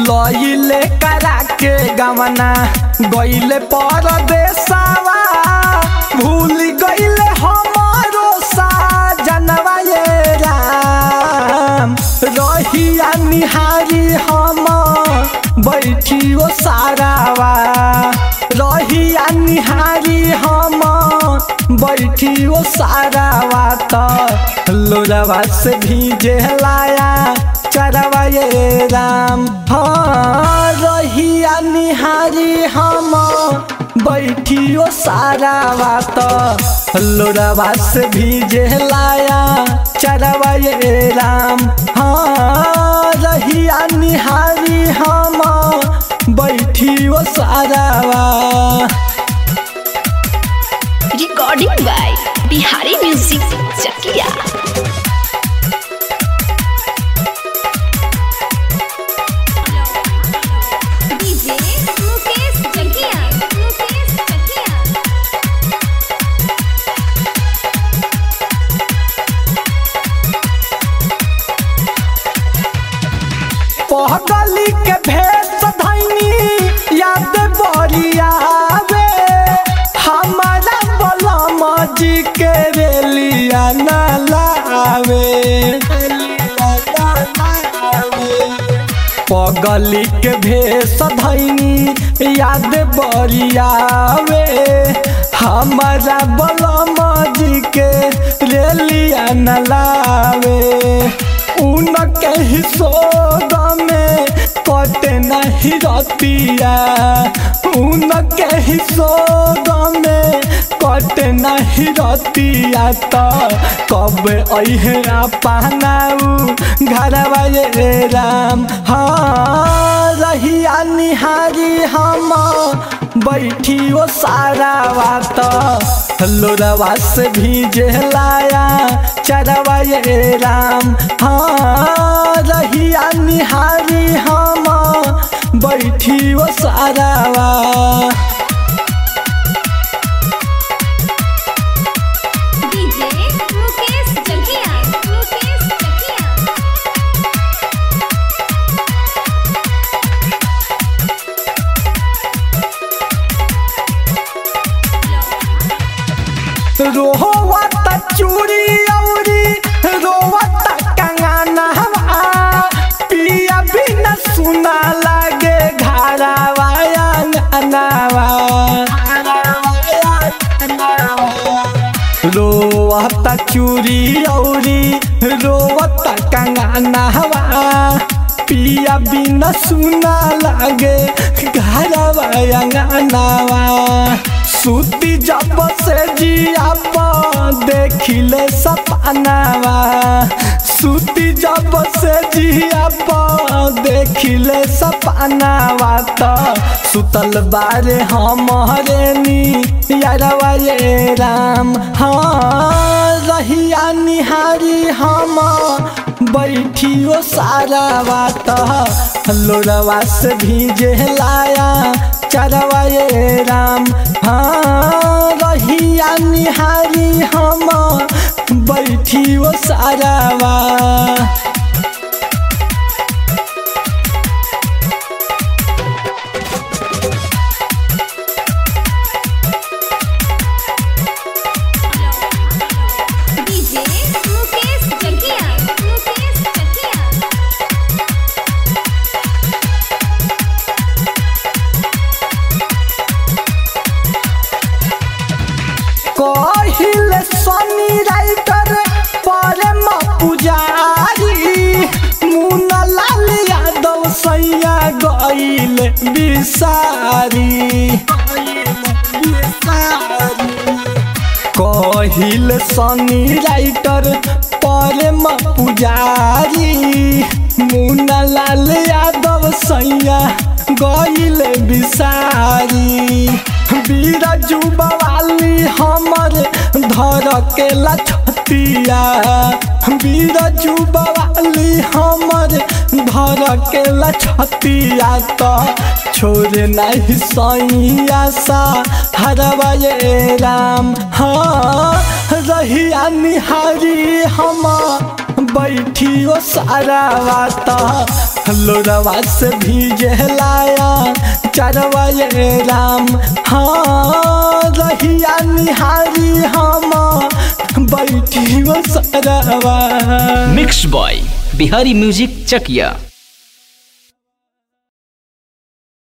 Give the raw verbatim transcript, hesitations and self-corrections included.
लइले करा के गवना गइले परदेसवा भूल गइले हमारो साजनवा ये राम रहिया निहारी हम बैठी ओ सारावा रहिया निहारी हम बैठी ओ सारावा त लोरवा से भीजे लाया चरवा ये राम हाँ रहिया निहारी हम बैठी ओ सारावा त लोरवा से भीजे लाया चरवा ये राम हाँ रहिया निहारी हम बैठी ओ सारावा। Recording by Bihari music Chakiya. DJ Mukesh Chakiya Mukesh Chakiya. पहगली के भेष धैनी याद बरियावे हमारा बलम जी के रेलिया न लावे पगली के भेष धैनी याद बरियावे हमारा बलम जी के रेलिया न लावे उनके ही सोग में कटे नहीं रतिया उनके ही सोग में कटे नहीं रतिया तो कब अहे अपनाऊ घरवा ये राम हाँ रहिया निहारी हम बैठी ओ सारावा तो लोरवा से भीजे लाया चरवा ये राम हाँ रहिया निहारी हम बैठी ओ सारावा। डीजे मुकेश चकिया मुकेश चकिया। रोवत चूड़ी औरी रोवत कंगनवा पिया बिना सुना लागे घरवा अंगनवा रोवत चूड़ी औरी रोवत कंगनवा पिया बिना सुना लागे घरवा अंगनवा सूती जब से जिया देखिले सपनावा सूती जब से जिया देखिले सपनावा तो सुतल बारे हमारे नी यारवा ये राम हाँ रहिया निहारी हम बैठी ओ सारावा तो लोरवा से भीजे लाया चरवा ये राम हाँ रहिया निहारी हम बैठी ओ सारावा। डीजे मुकेश चकिया मुकेश चकिया। कहिले सनी राइटर परम पुजारी मुन्ना लाल यादव सैया गइल बिसारी कहिले सनी राइटर परम पुजारी मुन्ना लाल यादव सैया गइल बिसारी बीरजू बवाली हमर धर के लछतिया बीरजू बवाली हमर धर के लछतिया तो छोड़ नहीं सैया सा हरवा ये राम हाँ रहिया निहारी हम बैठी ओ सारावा तो लोरवा से भीजे लाया चरवा ये राम। हाँ रहिया निहारी हम बैठी वो सरवा। Mix by Bihari music Chakiya.